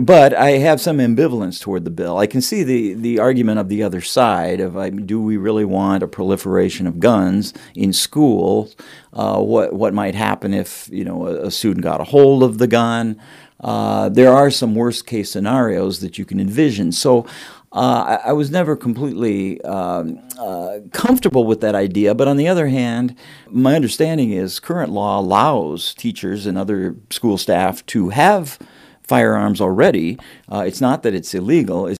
But I have some ambivalence toward the bill. I can see the argument of the other side of do we really want a proliferation of guns in schools? What might happen if a student got a hold of the gun? There are some worst case scenarios that you can envision. So I was never completely comfortable with that idea. But on the other hand, my understanding is current law allows teachers and other school staff to have firearms already. It's not that it's illegal.